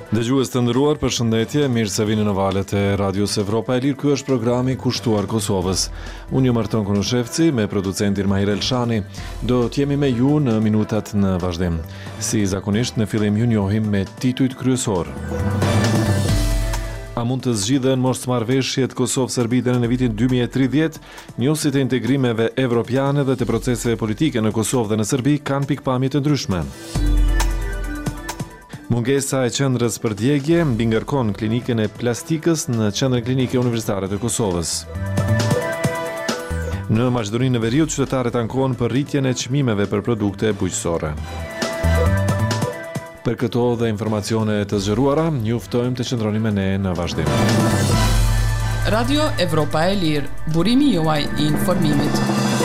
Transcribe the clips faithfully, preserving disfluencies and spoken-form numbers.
Dëgjues të nderuar, përshëndetje, mirë se vini në valët e Radios Evropa e Lirë. Ky është programi kushtuar Kosovës. Unë ju Marton Konushevci me producentin Mahir Elshani. Do të jemi me ju në minutat në vazhdim. Si zakonisht, në fillim ju njohim me titujt kryesor. A mund të zgjidhen mosmarrëveshjet Kosovë-Serbi deri në vitin dy mijë e tridhjetë? Njësit e integrimeve evropiane dhe të proceseve politike në Kosovë dhe në Serbi kanë pikpamje të ndryshme. Mungesa e qendrës për djegje mbi ngarkon klinikën e plastikës në qendrën klinike universitare të Kosovës. Në Maqedoninë e Veriut, qytetarët ankohen për rritjen e çmimeve për produkte bujqësore. Për këto dhe informacione të zgjeruara, ju ftojmë të qëndroni me ne në vazhdim. Radio Evropa e Lirë, burimi juaj i informimit.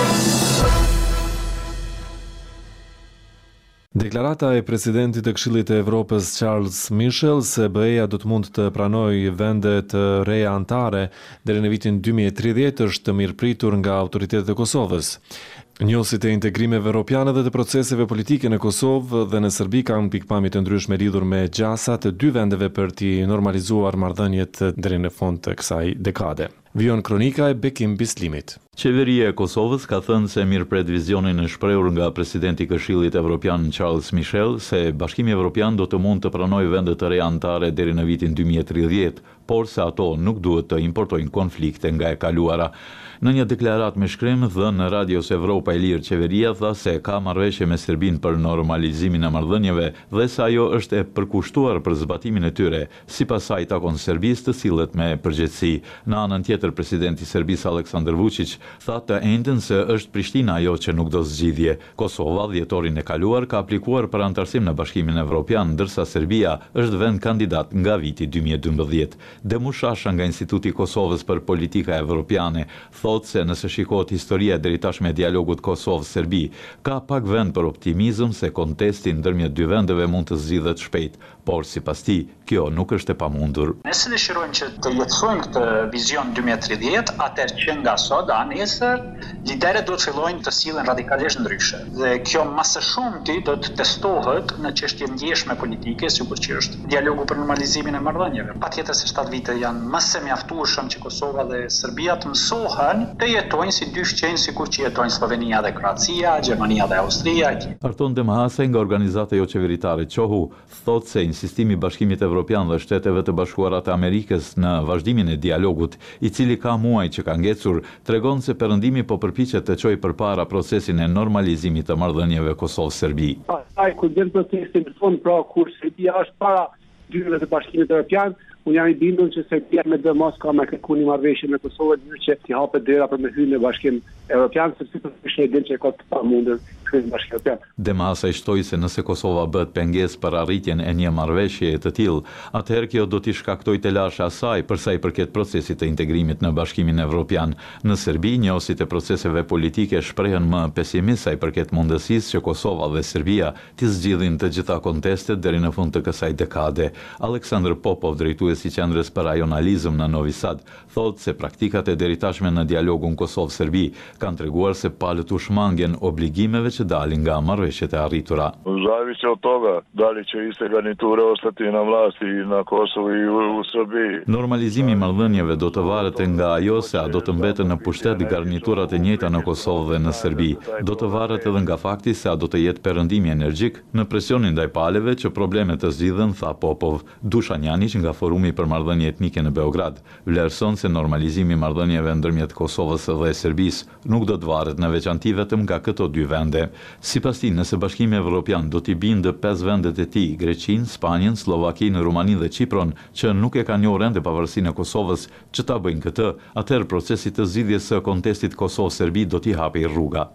Deklarata e presidentit të Këshillit të Evropës Charles Michel se B E-ja do të mund të pranojë vende të reja antare deri në vitin dy mijë e tridhjetë është mirëpritur nga autoritetet e Kosovës. Njësit e integrimeve evropiane dhe të proceseve politike në Kosovë dhe në Serbi kanë pikpamje të ndryshme lidhur me gjasa të dy vendeve për t'i normalizuar marrëdhëniet deri në fund të kësaj dekade. Vijon kronika e Bekim Bislimit. Qeveria e Kosovës ka thënë se mirëpret vizionin e shprehur nga presidenti i Këshillit Evropian Charles Michel se Bashkimi Evropian do të mund të pranojë vende të reja antare deri në vitin dy mijë e tridhjetë, por se ato nuk duhet të importojnë konflikte nga e kaluara. Në një deklaratë me shkrim dhënë në Radios Evropa e Lirë, qeveria tha se ka marrëveshje me Serbinë për normalizimin e marrëdhënieve dhe se ajo është e përkushtuar për zbatimin e tyre. Sipas saj takon Serbisë të sillet me përgjegjësi. Në anën tjetër, presidenti i Serbisë Aleksandar Vučić tha të njëjtën se është Prishtina ajo që nuk do zgjidhje. Kosova dhjetorin e kaluar ka aplikuar për antarësim në Bashkimin Evropian, ndërsa Serbia është vend kandidat nga viti dy mijë e dymbëdhjetë. Demushasha nga Instituti i Kosovës për Politika Evropiane thotë se nëse shikohet historia deri tashme e dialogut Kosovë-Serbi, ka pak vend për optimizëm se kontesti ndërmjet dy vendeve mund të zgjidhet shpejt, por sipas tij, kjo nuk është e pamundur. Nëse dëshirojmë që të jetësojmë këtë vizion dy mijë e tridhjetë, atëherë që nga sot a nesër liderët do të fillojnë të sillen radikalisht ndryshe. Dhe kjo më së shumti do të testohet në çështje ndjeshme politike, sikur që është dialogu për normalizimin e marrëdhënieve. Patjetër se shtatë vite janë më së mjaftueshëm që Kosova dhe Serbia të mësohen të jetojnë si dy shqenjë sikur që jetojnë Slovenia dhe Kroacia, Gjermania dhe Austria. Arton Demahasaj nga organizata jo qeveritare Qohu thotë se insistimi i Bashkimit Evropian dhe Shteteve të Bashkuara të Amerikës në vazhdimin e dialogut, i cili ka muaj që ka ngecur, tregon se Perëndimi po përpiqet të çojë përpara procesin e normalizimit të marrëdhënieve Kosovë-Serbi. Ai kur del procesi në fund, pra kur Serbia është para dyrave të Bashkimit Evropian, unë jam i bindur që Serbia me dhe mos ka me kërku një marrëveshje me Kosovë, në që t'i hapet dera për me hyrë në Bashkim Evropian, sepse është një din që ka të pamundur hyrë në Bashkim Evropian. Demasa i shtoi se nëse Kosova bëhet pengesë për arritjen e një marrëveshje të tillë, atëherë kjo do t'i shkaktojë telashe asaj për sa i përket procesit të integrimit në Bashkimin Evropian. Në Serbi, njësit e proceseve politike shprehen më pesimist sa i përket mundësisë që Kosova dhe Serbia t'i zgjidhin të gjitha kontestet deri në fund të kësaj dekade. Aleksandr Popov, drejtuesi i qendrës për rajonalizëm në Novi Sad, thotë se praktikat e deritashme në dialogun Kosovë-Serbi kanë treguar se palët u shmangen obligimeve që dalin nga marrëveshjet e arritura. Zavisi od toga da li će iste garniture ostati na vlasti na Kosovu i u Srbiji. Normalizimi i marrëdhënieve do të varet nga ajo se a do të mbeten në pushtet garniturat e njëjta në Kosovë dhe në Serbi. Do të varet edhe nga fakti se a do të jetë perëndimi energjik në presionin ndaj palëve që problemet të zgjidhen, tha Popov. Dušan Janić nga Forumi për marrëdhënie etnike në Beograd vlerëson se normalizimi i marrëdhënieve ndërmjet Kosovës dhe Serbisë nuk do të varet në veçanti vetëm nga këto dy vende. Sipas tij, nëse Bashkimi Evropian do t'i bindë pesë vendet e tij, Greqinë, Spanjën, Slovakinë, Rumaninë dhe Çipron, që nuk e kanë njohur ende pavarësinë e Kosovës, që ta bëjnë këtë, atëherë procesi të zgjidhjes së kontestit Kosovë-Serbi do t'i hapë rruga.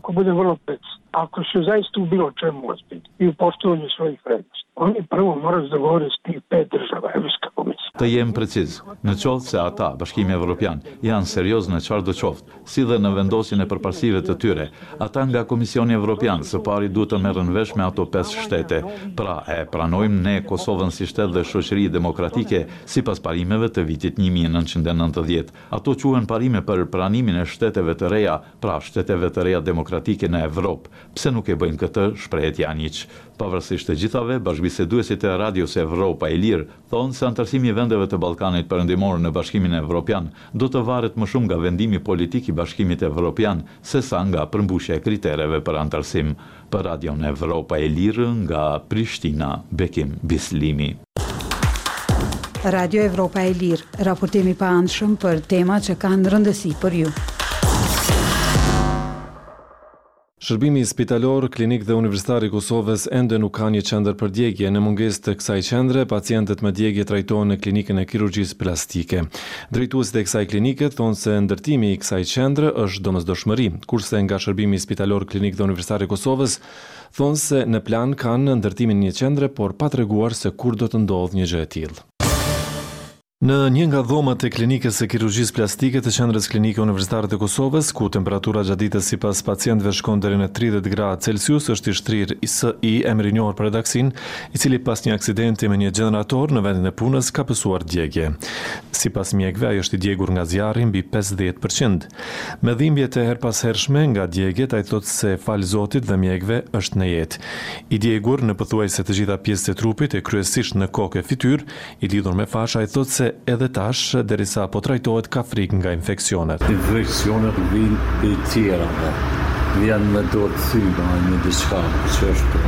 Ako su zaista bilo o čemu ozbiljno i u poštovanju svojih vrednosti, oni prvo moraju dogovoriti s tih pet država, Evropska komisija. Të jem preciz, në qoftë se ata, Bashkimi Evropian, janë serioz në çfarë do qoftë, si dhe në vendosjen e përparësive të tyre, ata nga Komisioni Evropian së pari duhet të merren vesh me ato pesë shtete. Pra e pranojmë ne Kosovën si shtet dhe shoqëri demokratike sipas parimeve të vitit një mijë e nëntëqind e nëntëdhjetë. Ato quhen parime për pranimin e shteteve të reja, pra shteteve të reja demokratike në Evropë. Pse nuk e bëjnë këtë, shprehet Janić. Pavarësisht të gjithave, bashkëbiseduesit e Radios Evropa e Lirë thonë se anëtarësimi i vendeve të Ballkanit Perëndimor në Bashkimin Evropian do të varet më shumë nga vendimi politik i Bashkimit Evropian sesa nga përmbushja e kritereve për anëtarësim. Për Radion Evropa e Lirë nga Prishtina, Bekim Bislimi. Radio Evropa e Lirë, raportimi pa anshëm për tema që kanë rëndësi për ju. Shërbimi spitalor, klinik dhe universitar i Kosovës ende nuk ka një qendër për djegje. Në mungesë të kësaj qendre, pacientët me djegje trajtohen në klinikën e kirurgjisë plastike. Drejtuesit e kësaj klinike thonë se ndërtimi i kësaj qendre është domosdoshmëri, kurse nga Shërbimi spitalor, klinik dhe universitar i Kosovës thonë se në plan kanë ndërtimin një qendre, por pa treguar se kur do të ndodhë një gjë e tillë. Në një nga dhomat e klinikës së kirurgjisë plastike të qendrës klinike universitare të Kosovës, ku temperatura gjatë ditës sipas pacientëve shkon deri në tridhjetë gradë Celsius, është i shtrirë I S I, emri i njohur për redaksin, i cili pas një aksidenti me një gjenerator në vendin e punës ka pësuar djegje. Sipas mjekëve, ai është i djegur nga zjarri mbi pesëdhjetë përqind. Me dhimbjet e her pas hershme nga djegjet, ai thotë se fal Zotit dhe mjekëve është në jetë. I djegur në pothuajse të gjitha pjesët e trupit e kryesisht në kokë e fytyrë, i lidhur me fash, ai thotë se edhe tash, derisa po trajtohet ka frikë nga infeksionet. Infeksionet vinë i tjera, vjen me dorë thyma, një diçka që është,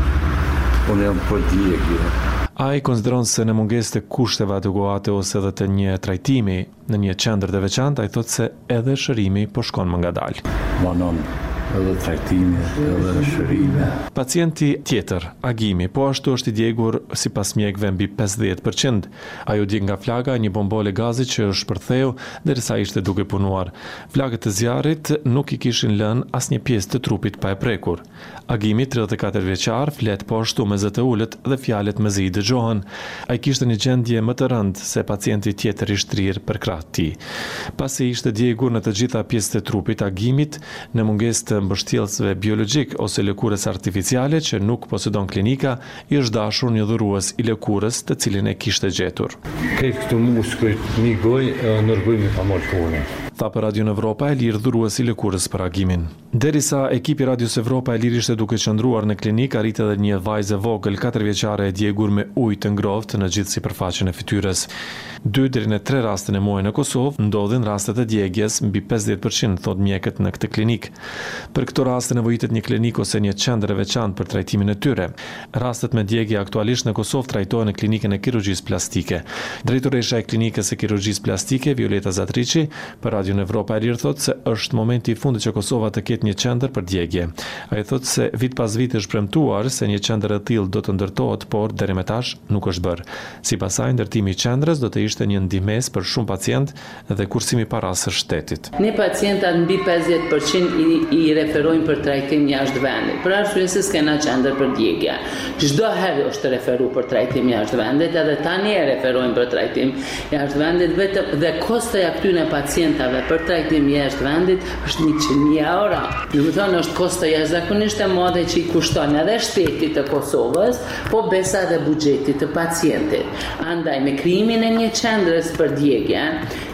unë jam për djegje. Ai konsideron se në mungesë të kushteve adekuate ose edhe të një trajtimi në një qendër të veçantë, ai thotë se edhe shërimi po shkon më ngadalë. Manon edhe trajtimi, edhe shërime. Pacienti tjetër, Agimi, po ashtu është i djegur sipas mjekëve mbi pesëdhjetë përqind. Ai u djeg nga flaga e një bombole gazi që është shpërtheu derisa ishte duke punuar. Flagët e zjarrit nuk i kishin lënë asnjë pjesë të trupit pa e prekur. Agimi, tridhjetë e katër vjeçar, flet po ashtu me zë të ulët dhe fjalët mezi i dëgjohen. Ai kishte një gjendje më të rëndë se pacienti tjetër i shtrirë për krah të tij. Pasi ishte djegur në të gjitha pjesët e trupit, Agimit, në mungesë të mbështjellësve biologjik ose lëkurës artificiale që nuk posedon klinika, i është dashur një dhurues i lëkurës të cilin e kishte gjetur. Këtë këtu muskujt një goj, nërgojmë pa mërë punë. Tha për Radion Evropa e Lirë dhurues i lëkurës për Agimin. Derisa ekipi Radios Evropa e Lirë ishte duke qëndruar në klinik, arrit edhe një vajzë vogël katër vjeçare e djegur me ujë të ngrohtë në gjithë sipërfaqen e fytyrës. Dy deri në tre raste në muajin në Kosovë ndodhin rastet e djegjes mbi pesëdhjetë përqind, thot mjekët në këtë klinik. Për këto raste nevojitet një klinik ose një qendër e veçantë për trajtimin e tyre. Rastet me djegje aktualisht në Kosovë trajtohen në klinikën e kirurgjisë plastike. Drejtoresha e klinikës së kirurgjisë plastike, Violeta Zatriçi, për Radion Evropa e Lirë thotë se është momenti i fundit që Kosova të ketë një qendër për djegje. Ai thotë se vit pas viti është premtuar se një qendër e tillë do të ndërtohet, por deri më tash nuk është bërë. Sipas saj, ndërtimi i qendrës do të ishte një ndihmës për shumë pacientë dhe kursimi para së shtetit. Ne pacientat mbi pesëdhjetë përqind i, i referojnë për trajtim jashtë vendit, për arsye se s'kena qendër për djegje. Çdo herë është referuar për trajtim jashtë vendit, edhe tani e referojnë për trajtim jashtë vendit, vetëm dhe kostoja këtyre pacientave për trajtim jashtë vendit është njëqind mijë euro. Do të thonë është kosto jashtëzakonisht e madhe që i kushton edhe shtetit të Kosovës, po besa edhe buxhetit të pacientit. Andaj me krijimin e një qendrës për djegje,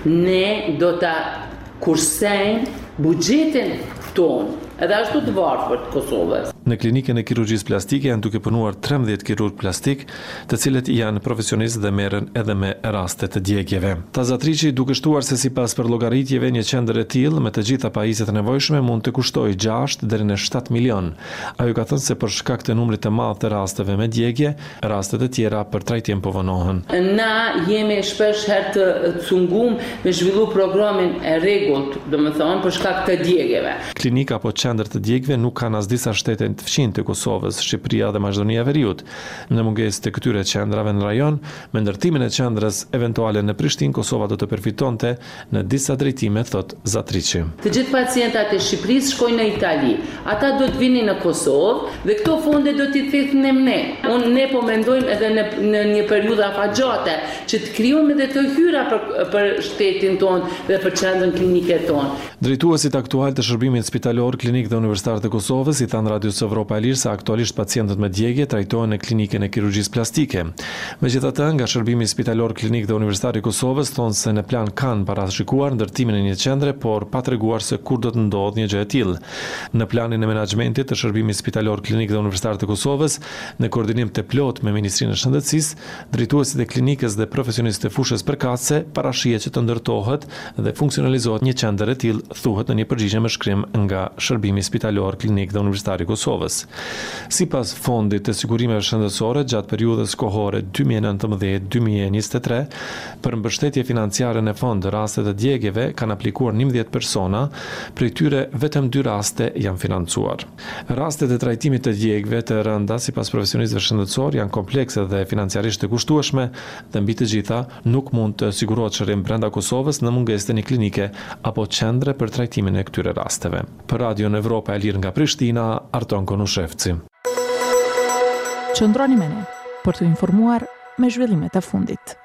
ne do ta kursejmë buxhetin tonë, edhe ashtu të varfër të Kosovës. Në klinikën e kirurgjisë plastike janë duke punuar trembëdhjetë kirurg plastik, të cilët janë profesionistë dhe merren edhe me raste të djegjeve. Tazatriçi duke shtuar se sipas për llogaritjeve një qendër e tillë me të gjitha pajisjet e nevojshme mund të kushtojë gjashtë deri në shtatë milion. Ajo ka thënë se për shkak të numrit të madh të rasteve me djegje, rastet e tjera për trajtim po vonohen. Na jemi shpesh herë të cungum me zhvillu programin e rregullt, domethënë për shkak të djegjeve. Klinika po qendër të djegëve nuk kanë as disa shtete të fqinjtë të Kosovës, Shqipëria dhe Maqedonia e Veriut. Në mungesë të këtyre qendrave në rajon, me ndërtimin e qendrës eventuale në Prishtinë, Kosova do të përfitonte në disa drejtime, thot Zatriçi. Të gjithë pacientat e Shqipërisë shkojnë në Itali. Ata do të vinin në Kosovë dhe këto fonde do t'i thithnim ne. Unë ne po mendojmë edhe në, në një periudhë afatgjate që të krijojmë edhe të hyra për, për shtetin tonë dhe për qendrën klinike tonë. Drejtuesit aktual të shërbimit spitalor, klinik dhe universitar të Kosovës i thanë Radios Evropa e Lirë se aktualisht pacientët me djegje trajtohen në klinikën e kirurgjisë plastike. Megjithatë, nga shërbimi spitalor, klinik dhe universitar i Kosovës thonë se në plan kanë parashikuar ndërtimin e një qendre, por pa treguar se kur do të ndodhë një gjë e tillë. Në planin e menaxhmentit të shërbimit spitalor, klinik dhe universitar të Kosovës, në koordinim të plot me Ministrinë e Shëndetësisë, drejtuesit e klinikës dhe profesionistët e fushës përkatëse parashihet që të ndërtohet dhe funksionalizohet një qendër e tillë, thuhet në një përgjigje me shkrim nga Shërbimi Spitalor, Klinik dhe Universitar i Kosovës. Sipas Fondit të Sigurimeve Shëndetësore, gjatë periudhës kohore dy mijë e nëntëmbëdhjetë deri në dy mijë e njëzet e tre, për mbështetje financiare në fond raste të djegjeve kanë aplikuar njëmbëdhjetë persona, prej tyre vetëm dy raste janë financuar. Rastet e trajtimit të djegjeve të rënda sipas profesionistëve shëndetësor janë komplekse dhe financiarisht të kushtueshme dhe mbi të gjitha nuk mund të sigurohet shërim brenda Kosovës në mungesë të një klinike apo qendre për trajtimin e këtyre rasteve. Për Radion Evropa e Lirë nga Prishtina, Arton Konushevci. Qëndroni me ne për të informuar me zhvillimet e fundit.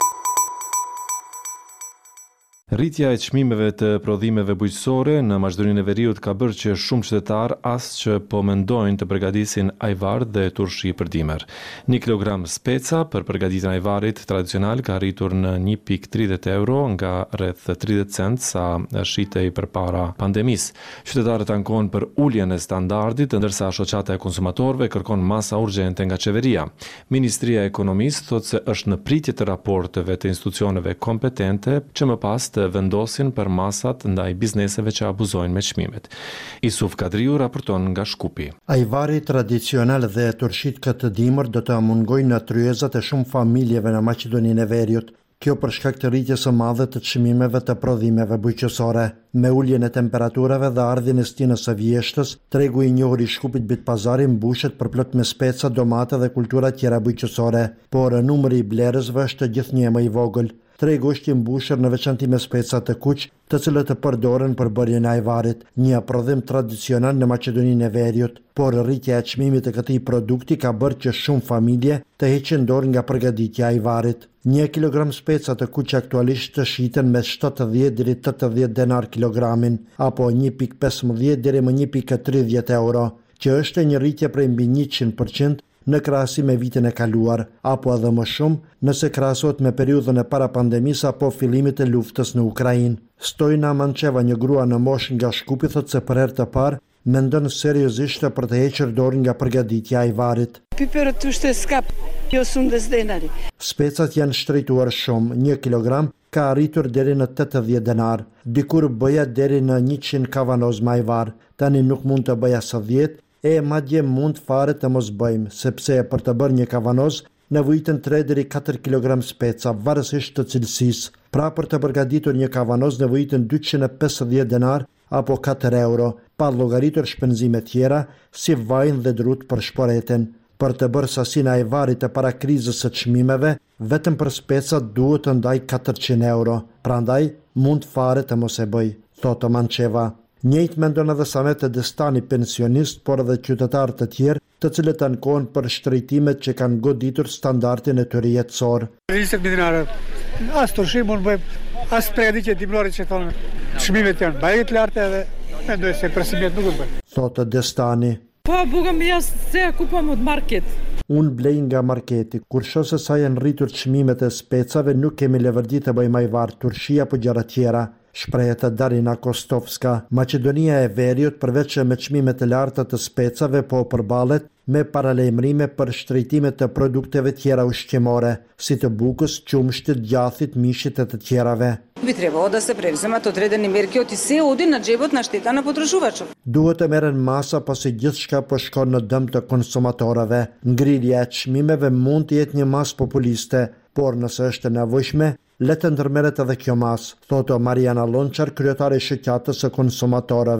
Rritja e çmimeve të prodhimeve bujqësore në Maqedoninë e Veriut ka bërë që shumë qytetar as që po mendojnë të përgatisin ajvar dhe turshi për dimër. Një kilogram speca për përgatitjen e ajvarit tradicional ka rritur në një pikë tridhjetë euro nga rreth tridhjetë cent sa shitej përpara pandemisë. Qytetarët ankohen për uljen e standardit, ndërsa shoqata e konsumatorëve kërkon masa urgjente nga qeveria. Ministria e Ekonomisë thotë se është në pritje të raporteve të institucioneve kompetente që më pas të vendosin për masat ndaj bizneseve që abuzojnë me çmimet. Isuf Kadriu raporton nga Shkupi. Ajvari tradicional dhe turshit këtë dimër do të amungojnë në tryezat e shumë familjeve në Maqedoninë e Veriut. Kjo për shkak të rritjes së madhe të çmimeve të prodhimeve bujqësore. Me uljen e temperaturave dhe ardhjen e stinës së vjeshtës, tregu i njohur i Shkupit Bitpazari mbushet përplot me speca, domate dhe kultura tjera bujqësore, por numri i blerësve është gjithnjë më i vogël. Tregu është i mbushur në veçanti me speca të kuq, të cilët të përdoren për bërjen e ajvarit, një prodhim tradicional në Maqedoninë e Veriut, por rritja e çmimit të këtij produkti ka bërë që shumë familje të heqin dorë nga përgatitja e ajvarit. Një kilogram speca të kuq aktualisht të shiten me shtatëdhjetë deri në tetëdhjetë denar kilogramin, apo një pikë pesëmbëdhjetë deri më një pikë tridhjetë euro, që është një rritje prej mbi njëqind përqind në krahasim me vitin e kaluar, apo edhe më shumë nëse krahasohet me periudhën e para pandemisë apo fillimit të luftës në Ukrainë. Stojna Mancheva, një grua në moshë nga Shkupi, thotë se për herë të parë mendon seriozisht për të hequr dorë nga përgatitja e ajvarit. Piperët ushte skap, jo sundes denari. Specat janë shtrejtuar shumë, një kilogram ka arritur deri në tetëdhjetë denar, dikur bëja deri në njëqind kavanoz me ajvar, tani nuk mund të bëja së dhjetë, e madje mund fare të mos bëjmë, sepse për të bërë një kavanoz nevojiten tre deri katër kilogram speca, varësisht të cilësisë. Pra për të përgatitur një kavanoz nevojiten dyqind e pesëdhjetë denar apo katër euro, pa llogaritur shpenzime tjera si vajin dhe drut për shporeten. Për të bërë sasinë e ajvarit të para krizës së çmimeve, vetëm për specat duhet të ndaj katërqind euro. Prandaj mund fare të mos e bëj, thotë Mancheva. Njëjtë mendon edhe Samet Destani, pensionist, por edhe qytetarë të tjerë, të cilët ankohen për shtrejtimet që kanë goditur standardin e tyre jetësor. njëzet mijë dinare, as turshim mund bëjmë, as predi që dimlorit që thonë, çmimet janë bajit lartë edhe mendoj se presimet nuk bëjmë. Thotë Destani. Po, bugëm jasë se kupëm od market. Unë blej nga marketi, kur shoh se sa janë rritur çmimet e specave, nuk kemi levërdi të bëjmë ajvar, turshi apo gjëra tjera. Shprehet Darina Kostovska. Maqedonia e Veriut përveç me çmimet e larta të specave po përballet me paralajmërime për shtrejtime të produkteve tjera ushqimore, si të bukës, qumshtit, djathit, mishit e të tjerave. Би трябвало да се превземат одредени мерки от и се оди на джебот на штета на потрушувачот. Duhet të merren masa pasi gjithçka po shkon në dëm të konsumatorëve. Ngrirja e çmimeve mund të jetë një masë populiste, por nëse është e nevojshme, le të ndërmerret edhe kjo masë, thotë Mariana Lonçar, kryetare e shoqatës së konsumatorëve.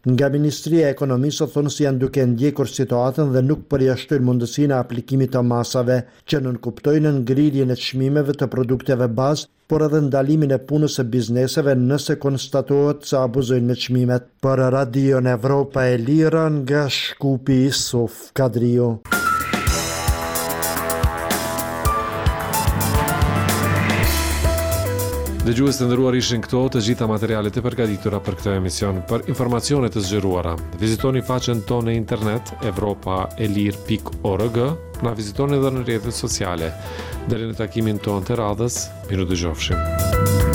Nga Ministria e Ekonomisë thonë se janë duke ndjekur situatën dhe nuk përjashtojnë mundësinë e aplikimit të masave që nënkuptojnë ngrirjen e çmimeve të produkteve bazë, por edhe ndalimin e punës së bizneseve nëse konstatohet se abuzojnë me çmimet. Për Radion Evropa e Lira nga Shkupi, Suf Kadriu. Dëgjues të nderuar, ishin këto të gjitha materialet e përgatitura për këtë emision. Për informacione të zgjeruara, vizitoni faqen tonë në internet evropaelir pikë org, na vizitoni edhe në rrjetet sociale. Deri në takimin tonë të radhës, miru dëgjofshim.